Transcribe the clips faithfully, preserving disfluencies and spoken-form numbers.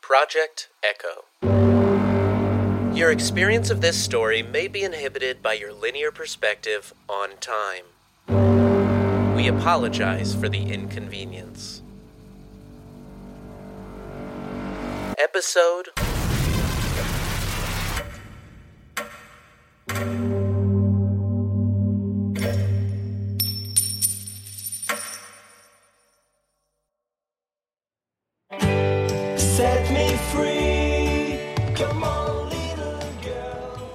Project Echo. Your experience of this story may be inhibited by your linear perspective on time. We apologize for the inconvenience. Episode Set me free, come on little girl.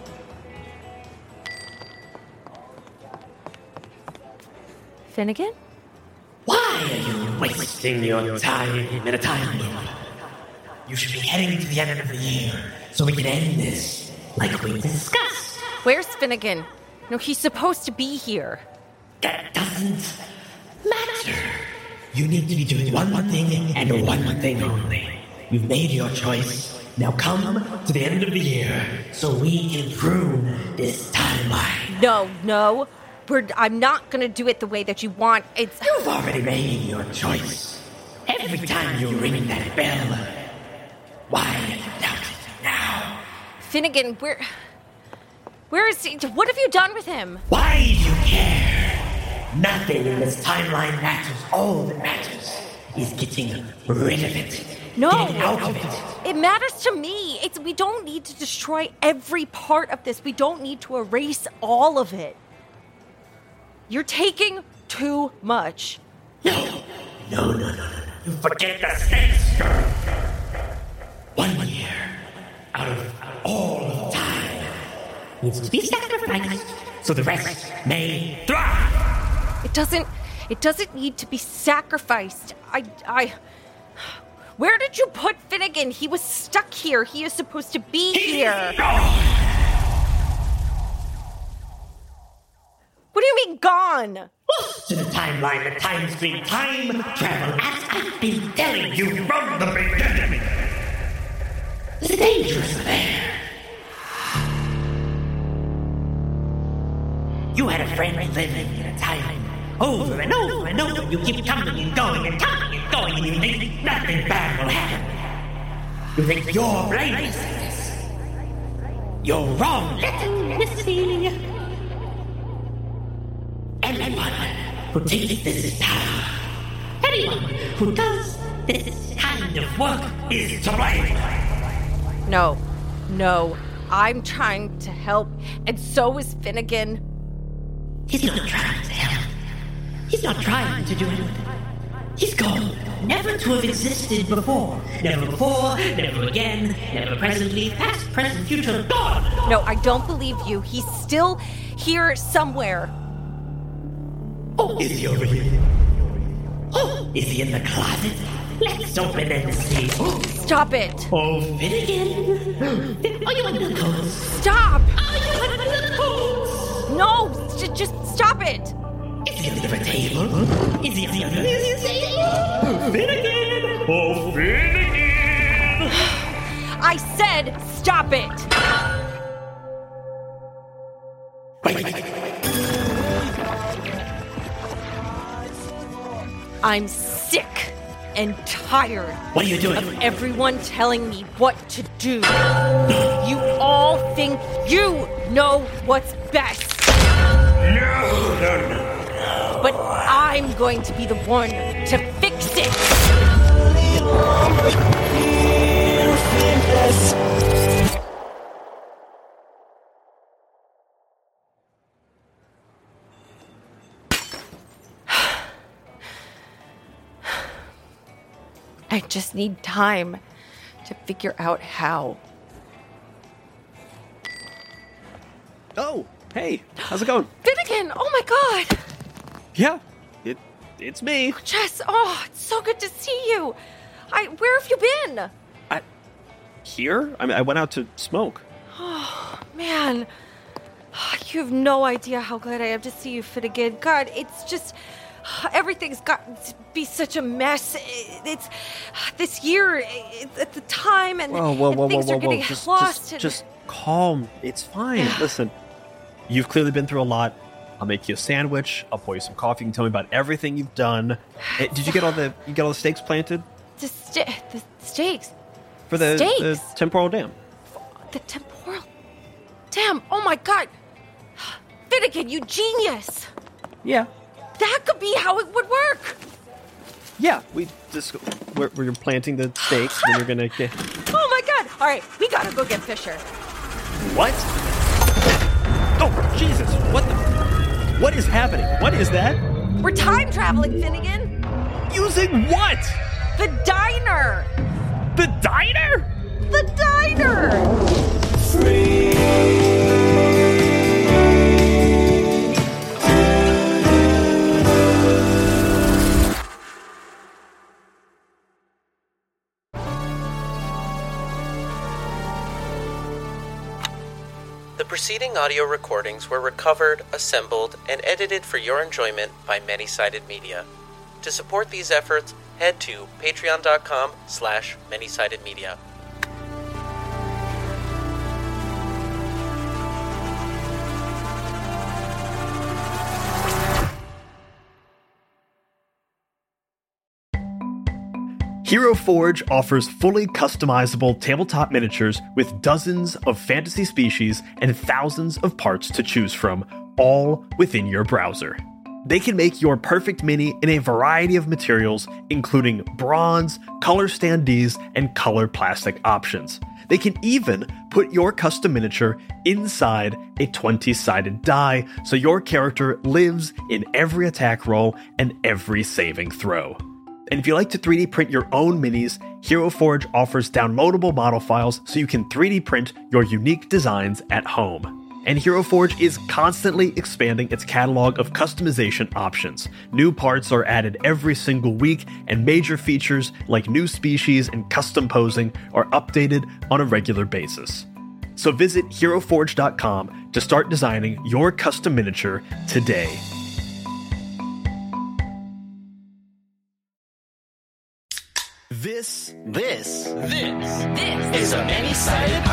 Finnegan? Why are you wasting your time in a time loop? You should be heading to the end of the year so we can end this like we discussed. Where's Finnegan? No, he's supposed to be here. That doesn't matter. You need to be doing one thing and one thing only. You've made your choice. Now come to the end of the year so we can prune this timeline. No, no. We're, I'm not gonna do it the way that you want. It's... You've already made your choice. Every time you ring that bell, why doubt it now? Finnegan, where... Where is he? What have you done with him? Why do you care? Nothing in this timeline matters. All that matters is getting rid of it. No, Getting out of it. It matters to me. It's we don't need to destroy every part of this. We don't need to erase all of it. You're taking too much. No, no, no, no, no. You forget the stakes, girl. One year out of all of time needs to be sacrificed so the rest may thrive. It doesn't. It doesn't need to be sacrificed. I. I. Where did you put Finnegan? He was stuck here. He is supposed to be here. What do you mean, gone? To the timeline, the time stream, time travel, as I've been telling you from the beginning. It's dangerous there. You had a friend living in a time over and over and over. You keep coming and going and coming and going, and you think nothing bad will happen. You think you're blameless in this. You're wrong. Let me see. Anyone who thinks this is power, anyone who does this kind of work is to blame. No, no. I'm trying to help, and so is Finnegan. He's not trying to help. He's not trying to do anything. He's gone, never to have existed before. Never before, never again, never presently, past, present, future, gone. No, I don't believe you. He's still here somewhere. Oh, is he over here? Oh, is he in the closet? Let's open and see. Oh, Stop it. oh Finnegan. Are you under the clothes? Stop. Are you under the clothes? No, j- just stop it. Is he under the table? Is he under the table? Finnegan! Oh, Finnegan! I said stop it. Wait, wait, wait. I'm sick and tired What are you doing? of everyone telling me what to do. You all think you know what's best. No, no, no. But I'm going to be the one to fix it. I just need time to figure out how. Oh, hey, how's it going? Finnegan, oh my god! Yeah, it it's me. Jess, oh, it's so good to see you. I, where have you been? I here? I mean, I went out to smoke. Oh, man. You have no idea how glad I am to see you, Finnegan. God, it's just... Everything's gotten to be such a mess. It's... This year, it's at the time, and, Whoa, whoa, and whoa, things whoa, are whoa, getting whoa. Just, lost. just, and... just calm. It's fine. Listen, you've clearly been through a lot. I'll make you a sandwich. I'll pour you some coffee. You can tell me about everything you've done. Eh, Did you get all the you get all the stakes planted? The, sta- the stakes? For the, the Stakes? temporal dam. The temporal. Damn! Oh my god! Finnegan, you genius! Yeah. That could be how it would work. Yeah, we just we're, we're planting the stakes, then you're gonna get. Oh my god! All right, we gotta go get Fisher. What? Oh Jesus! What the? What is happening? What is that? We're time traveling, Finnegan. Using what? The diner. The diner? The diner. Free. The preceding audio recordings were recovered, assembled, and edited for your enjoyment by Many-Sided Media. To support these efforts, head to patreon.com slash many-sided media. Hero Forge offers fully customizable tabletop miniatures with dozens of fantasy species and thousands of parts to choose from, all within your browser. They can make your perfect mini in a variety of materials, including bronze, color standees, and color plastic options. They can even put your custom miniature inside a twenty-sided die, so your character lives in every attack roll and every saving throw. And if you like to three D print your own minis, Hero Forge offers downloadable model files so you can three D print your unique designs at home. And Hero Forge is constantly expanding its catalog of customization options. New parts are added every single week, and major features like new species and custom posing are updated on a regular basis. So visit hero forge dot com to start designing your custom miniature today. This, this, this, this is a Many-Sided